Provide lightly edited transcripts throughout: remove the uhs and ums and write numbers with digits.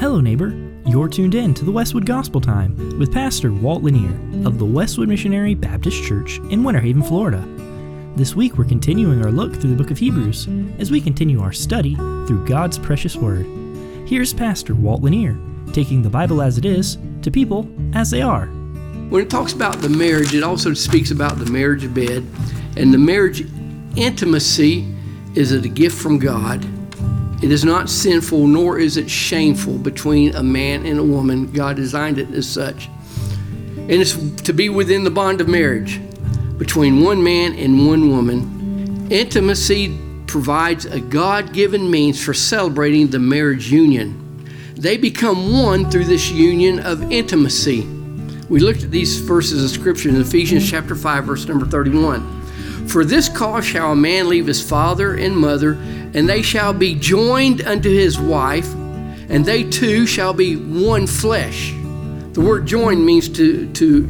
Hello, neighbor. You're tuned in to the Westwood Gospel Time with Pastor Walt Lanier of the Westwood Missionary Baptist Church in Winter Haven, Florida. This week, we're continuing our look through the book of Hebrews as we continue our study through God's precious word. Here's Pastor Walt Lanier, taking the Bible as it is to people as they are. When it talks about the marriage, it also speaks about the marriage bed. And the marriage intimacy is a gift from God. It is not sinful, nor is it shameful between a man and a woman. God designed it as such. And it's to be within the bond of marriage between one man and one woman. Intimacy provides a God-given means for celebrating the marriage union. They become one through this union of intimacy. We looked at these verses of Scripture in Ephesians chapter 5, verse number 31. For this cause shall a man leave his father and mother, and they shall be joined unto his wife, and they two shall be one flesh. The word join means to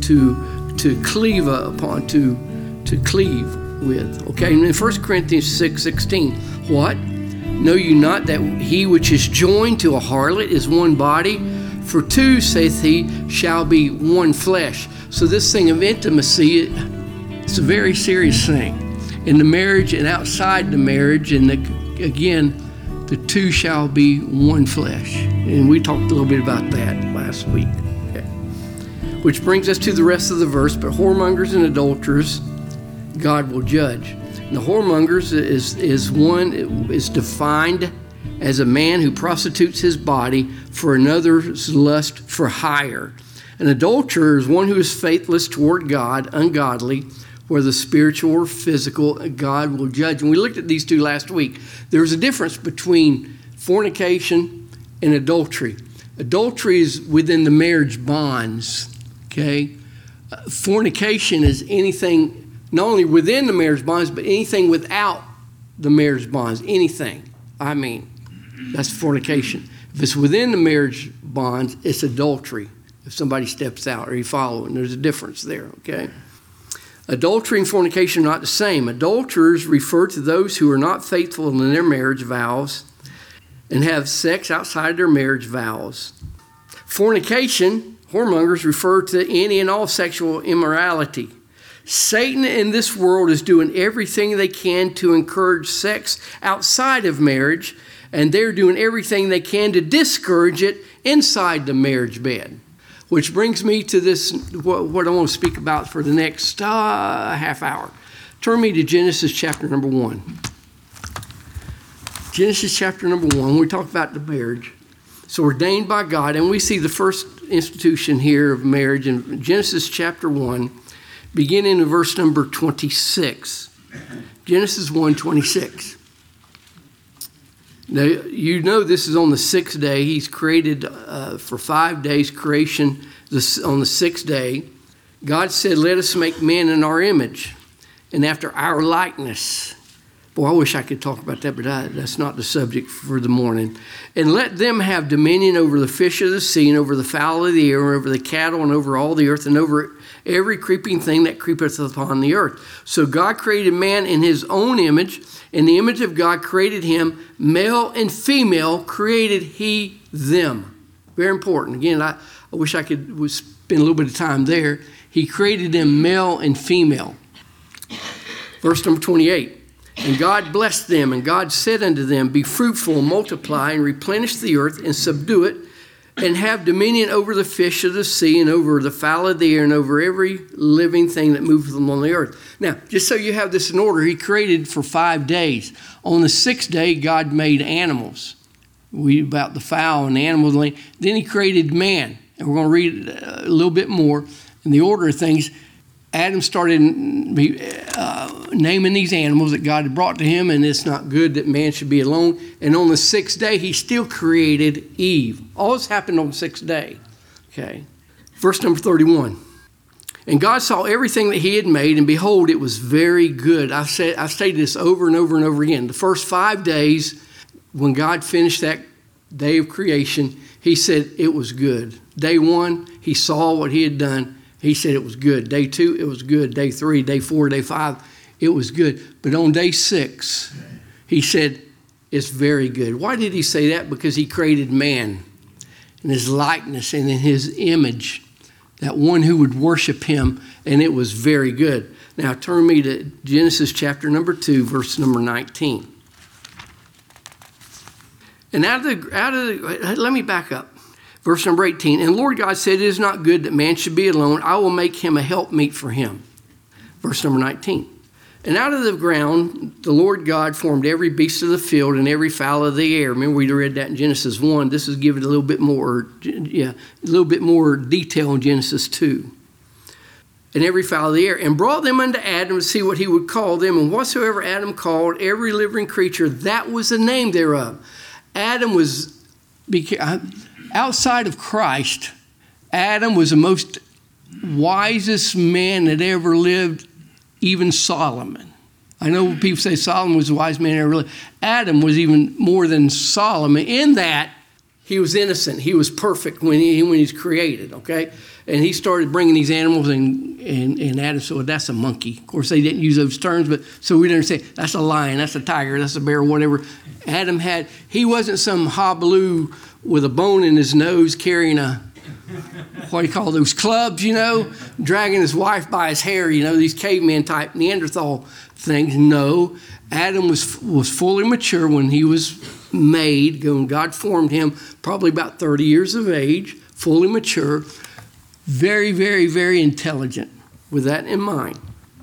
cleave upon, to cleave with. Okay, and in 1 Corinthians 6:16, what? Know you not that he which is joined to a harlot is one body? For two, saith he, shall be one flesh. So this thing of intimacy, it's a very serious thing. In the marriage and outside the marriage, and again, the two shall be one flesh. And we talked a little bit about that last week. Okay. Which brings us to the rest of the verse. But whoremongers and adulterers, God will judge. And the whoremongers is defined as a man who prostitutes his body for another's lust for hire. An adulterer is one who is faithless toward God, ungodly, whether spiritual or physical, God will judge. And we looked at these two last week. There's a difference between fornication and adultery. Adultery is within the marriage bonds, okay? Fornication is anything, not only within the marriage bonds, but anything without the marriage bonds, anything. That's fornication. If it's within the marriage bonds, it's adultery. If somebody steps out or you follow, and there's a difference there, okay? Adultery and fornication are not the same. Adulterers refer to those who are not faithful in their marriage vows and have sex outside their marriage vows. Fornication, whoremongers, refer to any and all sexual immorality. Satan in this world is doing everything they can to encourage sex outside of marriage, and they're doing everything they can to discourage it inside the marriage bed. Which brings me to this, what I want to speak about for the next half hour. Turn me to Genesis chapter number 1. Genesis chapter number 1, we talk about the marriage. So ordained by God, and we see the first institution here of marriage in Genesis chapter 1, beginning in verse number 26. Genesis 1:26. Now, you know this is on the sixth day. He's created for 5 days creation. On the sixth day, God said, let us make man in our image and after our likeness. Boy, I wish I could talk about that, but that's not the subject for the morning. And let them have dominion over the fish of the sea and over the fowl of the air and over the cattle and over all the earth and over every creeping thing that creepeth upon the earth. So God created man in his own image. In the image of God created him, male and female created he them. Very important. Again, I wish I could spend a little bit of time there. He created them male and female. Verse number 28. And God blessed them, and God said unto them, be fruitful and multiply and replenish the earth and subdue it, and have dominion over the fish of the sea and over the fowl of the air and over every living thing that moveth on the earth. Now, just so you have this in order, he created for 5 days. On the sixth day, God made animals. About the fowl and the animals. Then he created man. And we're going to read a little bit more in the order of things. Adam started naming these animals that God had brought to him, and it's not good that man should be alone. And on the sixth day, he still created Eve. All this happened on the sixth day. Okay. Verse number 31. And God saw everything that he had made, and behold, it was very good. I've stated this over and over and over again. The first 5 days, when God finished that day of creation, he said it was good. Day 1, he saw what he had done. He said it was good. Day 2, it was good. Day 3, day 4, day 5, it was good. But on day 6, he said, it's very good. Why did he say that? Because he created man. in his likeness and in his image, that one who would worship him, and it was very good. Now turn me to Genesis chapter number 2, verse number 19. And let me back up. Verse number 18, and Lord God said, it is not good that man should be alone. I will make him a helpmeet for him. Verse number 19. And out of the ground, the Lord God formed every beast of the field and every fowl of the air. Remember, we read that in Genesis 1. This is given a little bit more detail in Genesis 2. And every fowl of the air, and brought them unto Adam to see what he would call them. And whatsoever Adam called every living creature, that was the name thereof. Adam was, outside of Christ, Adam was the most wisest man that ever lived, even Solomon. I know people say Solomon was the wise man that ever lived. Adam was even more than Solomon in that he was innocent. He was perfect when he was created, okay? And he started bringing these animals, and Adam said, well, that's a monkey. Of course, they didn't use those terms, but so we didn't say, that's a lion, that's a tiger, that's a bear, whatever. Adam he wasn't some hobaloo with a bone in his nose carrying what do you call those clubs, dragging his wife by his hair, these caveman type Neanderthal things. No, Adam was fully mature when he was made. God formed him probably about 30 years of age, fully mature, very, very, very intelligent with that in mind.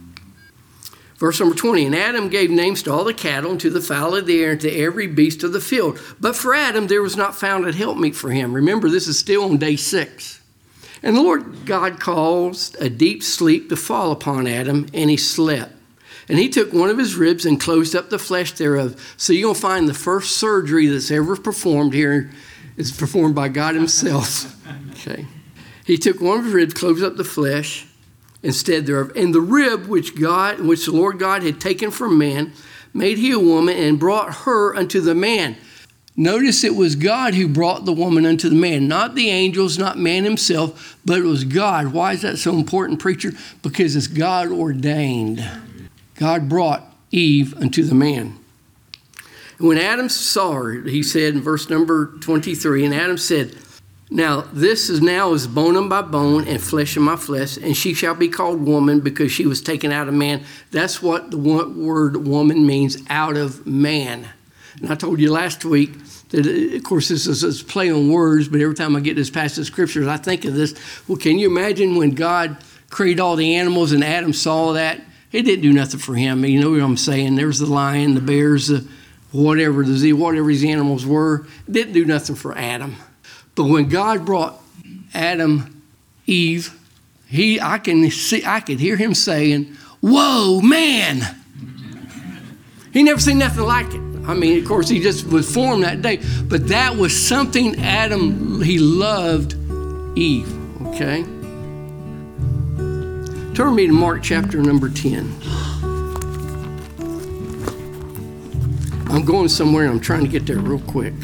Verse number 20, and Adam gave names to all the cattle and to the fowl of the air and to every beast of the field. But for Adam there was not found a helpmeet for him. Remember, this is still on day 6. And the Lord God caused a deep sleep to fall upon Adam, and he slept. And he took one of his ribs and closed up the flesh thereof. So you're going to find the first surgery that's ever performed here is performed by God himself. Okay. He took one of his ribs, closed up the flesh instead thereof. And the rib which the Lord God had taken from man, made he a woman and brought her unto the man. Notice it was God who brought the woman unto the man, not the angels, not man himself, but it was God. Why is that so important, preacher? Because it's God ordained. God brought Eve unto the man. And when Adam saw her, he said in verse number 23, and Adam said, now this is bone of my bone and flesh of my flesh, and she shall be called woman because she was taken out of man. That's what the word woman means, out of man. And I told you last week that, of course, this is play on words, but every time I get this passage of scriptures, I think of this. Well, can you imagine when God created all the animals and Adam saw that? It didn't do nothing for him. You know what I'm saying? There's the lion, the bears, whatever these animals were. It didn't do nothing for Adam. But when God brought Adam, Eve, I could hear him saying, whoa, man. He never seen nothing like it. I mean, of course, he just was formed that day. But that was something he loved Eve, okay? Turn me to Mark chapter number 10. I'm going somewhere and I'm trying to get there real quick.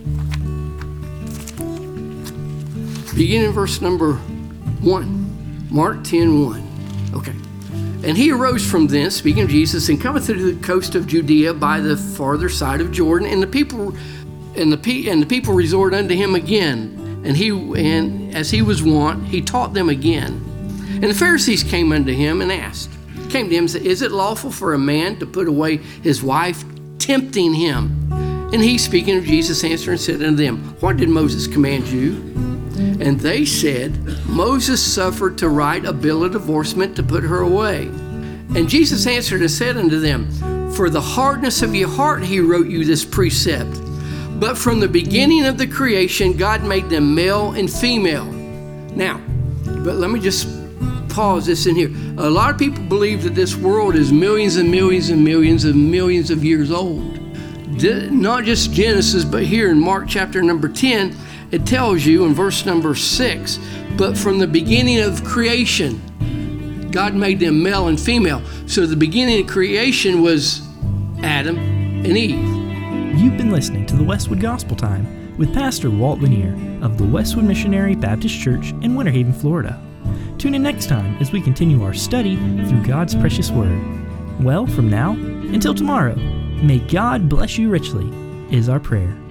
Beginning in verse number 1. Mark 10:1. Okay. And he arose from thence, speaking of Jesus, and cometh to the coast of Judea by the farther side of Jordan, and the people resort unto him again. And as he was wont, he taught them again. And the Pharisees came unto him and came to him and said, is it lawful for a man to put away his wife, tempting him? And he, speaking of Jesus, answered and said unto them, what did Moses command you? And they said, Moses suffered to write a bill of divorcement to put her away. And Jesus answered and said unto them, for the hardness of your heart he wrote you this precept. But from the beginning of the creation, God made them male and female. Now, but let me just pause this in here. A lot of people believe that this world is millions and millions and millions and millions of years old. Not just Genesis, but here in Mark chapter number 10, it tells you in verse number 6, but from the beginning of creation, God made them male and female. So the beginning of creation was Adam and Eve. You've been listening to the Westwood Gospel Time with Pastor Walt Lanier of the Westwood Missionary Baptist Church in Winter Haven, Florida. Tune in next time as we continue our study through God's precious Word. Well, from now until tomorrow, may God bless you richly, is our prayer.